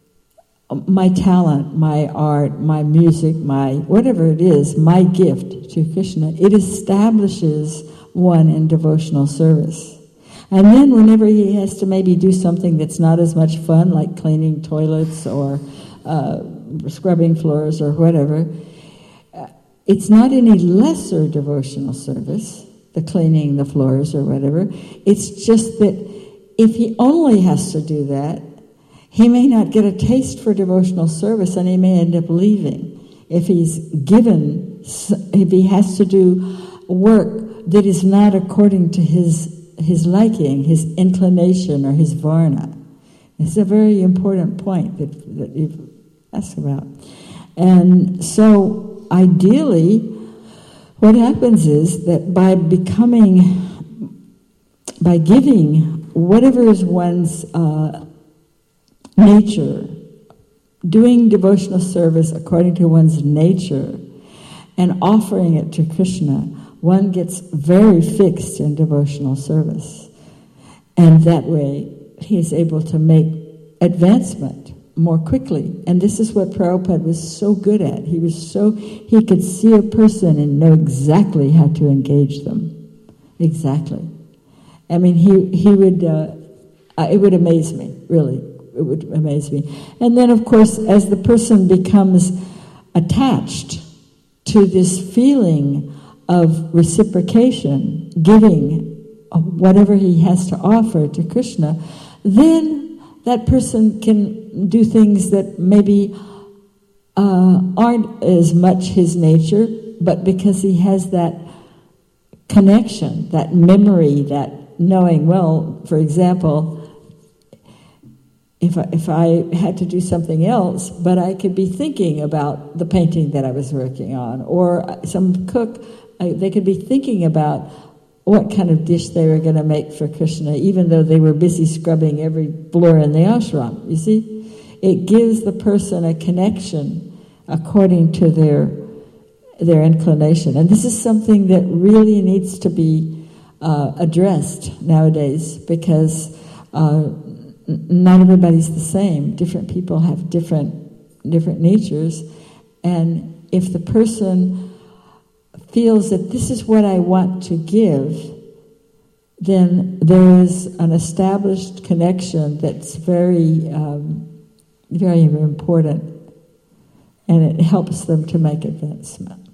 my talent, my art, my music, my whatever it is, my gift to Krishna, it establishes one in devotional service. And then whenever he has to maybe do something that's not as much fun, like cleaning toilets or uh, scrubbing floors or whatever, uh, it's not any lesser devotional service, the cleaning the floors or whatever. It's just that if he only has to do that, he may not get a taste for devotional service, and he may end up leaving. If he's given, if he has to do work that is not according to his his liking, his inclination, or his varna. It's a very important point that, that you've asked about. And so, ideally, what happens is that by becoming, by giving whatever is one's uh, nature, doing devotional service according to one's nature, and offering it to Krishna, one gets very fixed in devotional service. And that way, he is able to make advancement more quickly. And this is what Prabhupada was so good at. He was so, he could see a person and know exactly how to engage them. Exactly. I mean, he, he would, uh, it would amaze me, really. It would amaze me. And then, of course, as the person becomes attached to this feeling of reciprocation, giving whatever he has to offer to Krishna, then that person can do things that maybe uh, aren't as much his nature, but because he has that connection, that memory, that knowing, well, for example, if I, if I had to do something else, but I could be thinking about the painting that I was working on, or some cook, I, they could be thinking about what kind of dish they were going to make for Krishna, even though they were busy scrubbing every floor in the ashram. You see? It gives the person a connection according to their their inclination. And this is something that really needs to be uh, addressed nowadays, because uh, n- not everybody's the same. Different people have different different natures. And if the person feels that this is what I want to give, then there is an established connection that's very, um, very, very important, and it helps them to make advancement.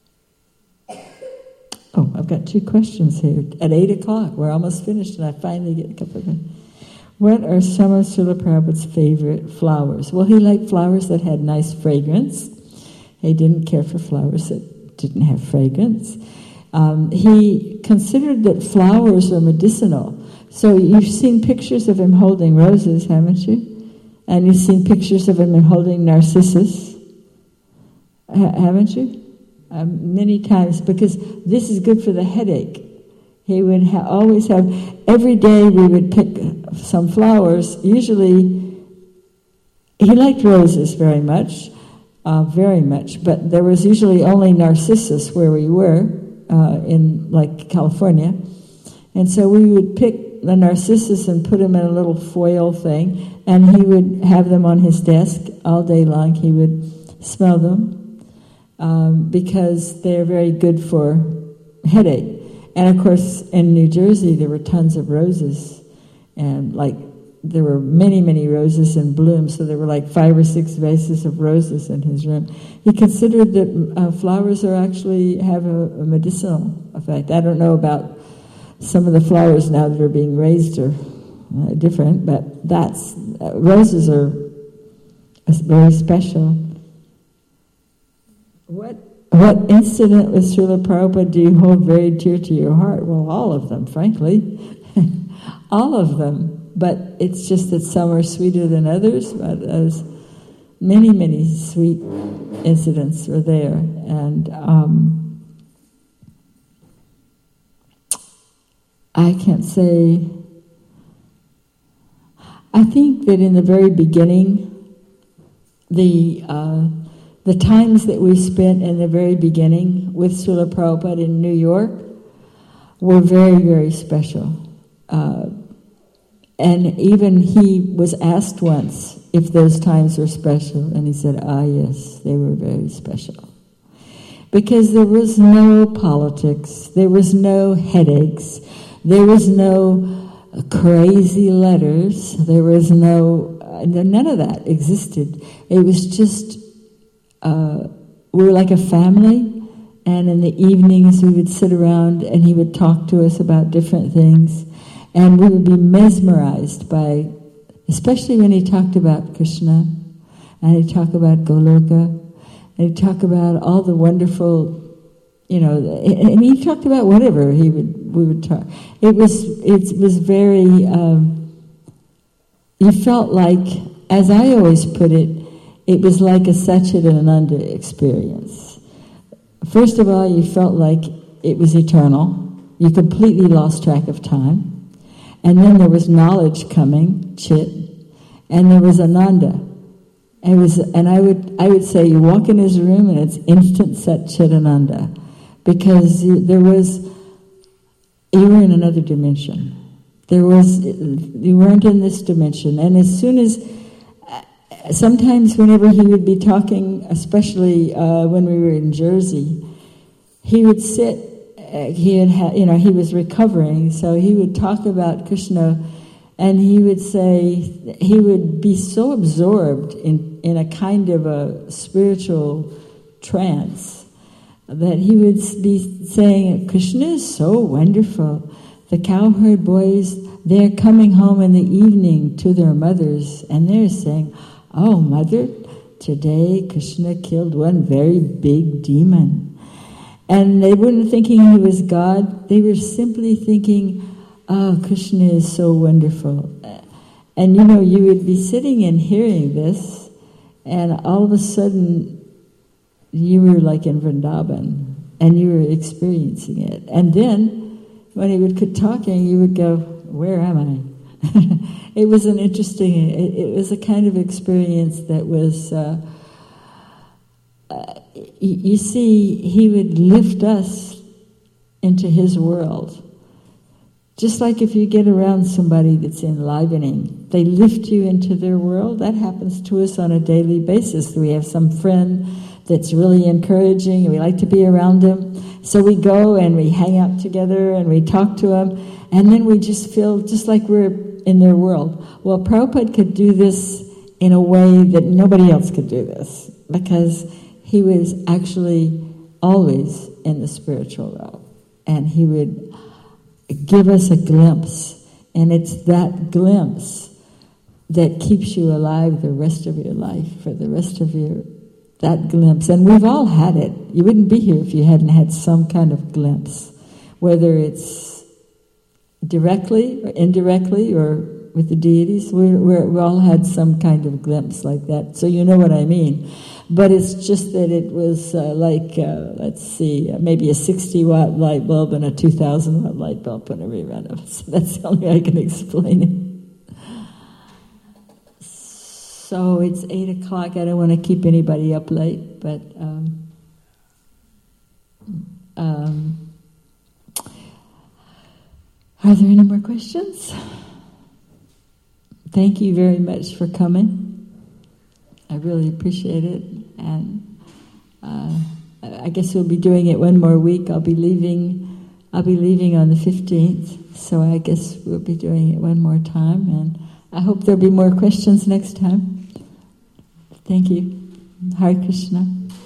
Oh, I've got two questions here. At eight o'clock, we're almost finished, and I finally get a couple of them. What are some of Srila Prabhupada's favorite flowers? Well, he liked flowers that had nice fragrance. He didn't care for flowers that didn't have fragrance. Um, he considered that flowers are medicinal. So you've seen pictures of him holding roses, haven't you? And you've seen pictures of him holding narcissus, ha- haven't you? Um, many times, because this is good for the headache. He would ha- always have, every day we would pick some flowers. Usually, he liked roses very much. Uh, very much, but there was usually only narcissus where we were, uh, in like California, and so we would pick the narcissus and put them in a little foil thing, and he would have them on his desk all day long. He would smell them, um, because they're very good for headache. And of course, in New Jersey, there were tons of roses, and like there were many, many roses in bloom, so there were like five or six vases of roses in his room. He considered that uh, flowers are actually have a, a medicinal effect. I don't know about some of the flowers now that are being raised are uh, different, but that's uh, roses are very special. What what incident with Srila Prabhupada do you hold very dear to your heart? Well, all of them, frankly, all of them. But it's just that some are sweeter than others. But as many, many sweet incidents were there, and um, I can't say. I think that in the very beginning, the uh, the times that we spent in the very beginning with Srila Prabhupada in New York were very, very special. Uh, And even he was asked once if those times were special, and he said, ah, yes, they were very special. Because there was no politics, there was no headaches, there was no crazy letters, there was no, none of that existed. It was just, uh, we were like a family, and in the evenings we would sit around and he would talk to us about different things. And we would be mesmerized by, especially when he talked about Krishna, and he'd talk about Goloka, and he'd talk about all the wonderful, you know, and he talked about whatever he would, we would talk. It was, it was very, um, you felt like, as I always put it, it was like a Satchidananda experience. First of all, you felt like it was eternal. You completely lost track of time. And then there was knowledge coming, Chit, and there was Ananda. It was, and I would I would say you walk in his room and it's instant Sat Chit Ananda, because you, there was you were in another dimension. There was you weren't in this dimension, and as soon as sometimes whenever he would be talking, especially uh, when we were in Jersey, he would sit, uh, he had ha- you know, he was recovering, so he would talk about Krishna, and he would say, he would be so absorbed in, in a kind of a spiritual trance that he would be saying, Krishna is so wonderful. The cowherd boys, they're coming home in the evening to their mothers, and they're saying, oh, mother, today Krishna killed one very big demon. And they weren't thinking he was God. They were simply thinking, oh, Krishna is so wonderful. And, you know, you would be sitting and hearing this, and all of a sudden, you were like in Vrindavan, and you were experiencing it. And then, when he would quit talking, you would go, where am I? It was an interesting, it, it was a kind of experience that was, uh, uh, you, you see, he would lift us into his world. Just like if you get around somebody that's enlivening, they lift you into their world. That happens to us on a daily basis. We have some friend that's really encouraging, and we like to be around him. So we go and we hang out together and we talk to them, and then we just feel just like we're in their world. Well, Prabhupada could do this in a way that nobody else could do this, because he was actually always in the spiritual realm, and he would give us a glimpse, and it's that glimpse that keeps you alive the rest of your life, for the rest of your that glimpse. And we've all had it. You wouldn't be here if you hadn't had some kind of glimpse, whether it's directly or indirectly or with the deities. We're, we're, we all had some kind of glimpse like that, so you know what I mean. But it's just that it was uh, like, uh, let's see, uh, maybe a sixty watt light bulb and a two thousand watt light bulb in a rerun of it. So that's the only way I can explain it. So it's eight o'clock. I don't want to keep anybody up late, but um, um, are there any more questions? Thank you very much for coming. I really appreciate it, and uh, I guess we'll be doing it one more week. I'll be leaving. I'll be leaving on the fifteenth, so I guess we'll be doing it one more time, and I hope there'll be more questions next time. Thank you. Hare Krishna.